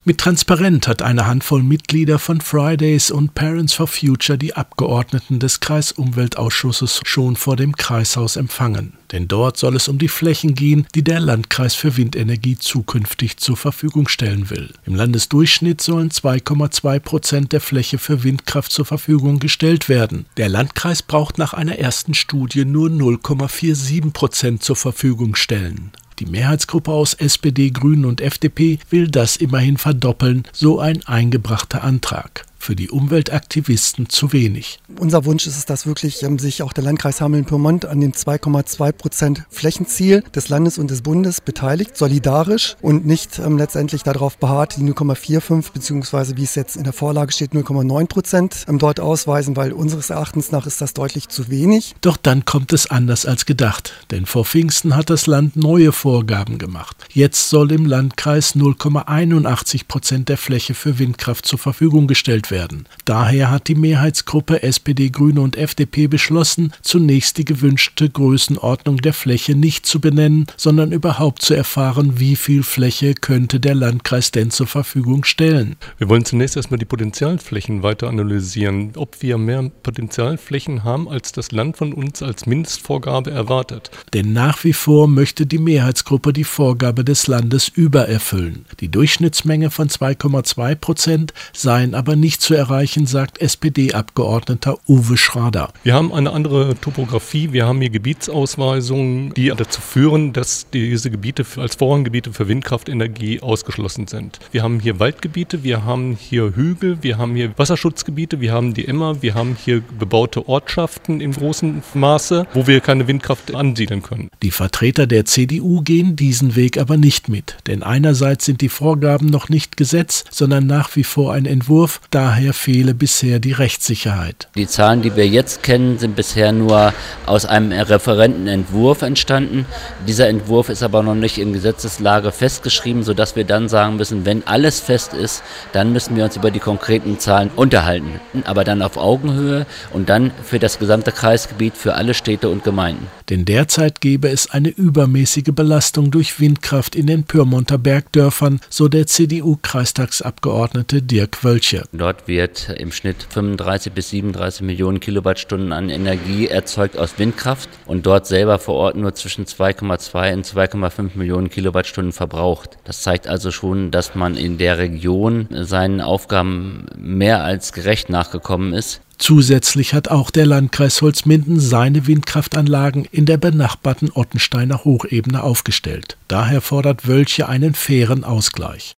Mit Transparent hat eine Handvoll Mitglieder von Fridays und Parents for Future die Abgeordneten des Kreisumweltausschusses schon vor dem Kreishaus empfangen. Denn dort soll es um die Flächen gehen, die der Landkreis für Windenergie zukünftig zur Verfügung stellen will. Im Landesdurchschnitt sollen 2,2% der Fläche für Windkraft zur Verfügung gestellt werden. Der Landkreis braucht nach einer ersten Studie nur 0,47% zur Verfügung stellen. Die Mehrheitsgruppe aus SPD, Grünen und FDP will das immerhin verdoppeln, so ein eingebrachter Antrag. Für die Umweltaktivisten zu wenig. Unser Wunsch ist es, dass wirklich sich auch der Landkreis Hameln-Pyrmont an dem 2,2% Flächenziel des Landes und des Bundes beteiligt, solidarisch und nicht letztendlich darauf beharrt, die 0,45 bzw. wie es jetzt in der Vorlage steht, 0,9% dort ausweisen, weil unseres Erachtens nach ist das deutlich zu wenig. Doch dann kommt es anders als gedacht, denn vor Pfingsten hat das Land neue Vorgaben gemacht. Jetzt soll im Landkreis 0,81% der Fläche für Windkraft zur Verfügung gestellt werden. Daher hat die Mehrheitsgruppe SPD, Grüne und FDP beschlossen, zunächst die gewünschte Größenordnung der Fläche nicht zu benennen, sondern überhaupt zu erfahren, wie viel Fläche könnte der Landkreis denn zur Verfügung stellen. Wir wollen zunächst erstmal die Potenzialflächen weiter analysieren, ob wir mehr Potenzialflächen haben, als das Land von uns als Mindestvorgabe erwartet. Denn nach wie vor möchte die Mehrheitsgruppe die Vorgabe des Landes übererfüllen. Die Durchschnittsmenge von 2,2% seien aber nicht zu erreichen, sagt SPD-Abgeordneter Uwe Schrader. Wir haben eine andere Topografie, wir haben hier Gebietsausweisungen, die dazu führen, dass diese Gebiete als Vorranggebiete für Windkraftenergie ausgeschlossen sind. Wir haben hier Waldgebiete, wir haben hier Hügel, wir haben hier Wasserschutzgebiete, wir haben die Emmer, wir haben hier bebaute Ortschaften in großem Maße, wo wir keine Windkraft ansiedeln können. Die Vertreter der CDU gehen diesen Weg aber nicht mit, denn einerseits sind die Vorgaben noch nicht Gesetz, sondern nach wie vor ein Entwurf, daher fehle bisher die Rechtssicherheit. Die Zahlen, die wir jetzt kennen, sind bisher nur aus einem Referentenentwurf entstanden. Dieser Entwurf ist aber noch nicht in Gesetzeslage festgeschrieben, sodass wir dann sagen müssen, wenn alles fest ist, dann müssen wir uns über die konkreten Zahlen unterhalten. Aber dann auf Augenhöhe und dann für das gesamte Kreisgebiet, für alle Städte und Gemeinden. Denn derzeit gäbe es eine übermäßige Belastung durch Windkraft in den Pyrmonter Bergdörfern, so der CDU-Kreistagsabgeordnete Dirk Wölche. Dort wird im Schnitt 35 bis 37 Millionen Kilowattstunden an Energie erzeugt aus Windkraft und dort selber vor Ort nur zwischen 2,2 und 2,5 Millionen Kilowattstunden verbraucht. Das zeigt also schon, dass man in der Region seinen Aufgaben mehr als gerecht nachgekommen ist. Zusätzlich hat auch der Landkreis Holzminden seine Windkraftanlagen in der benachbarten Ottensteiner Hochebene aufgestellt. Daher fordert Wölche einen fairen Ausgleich.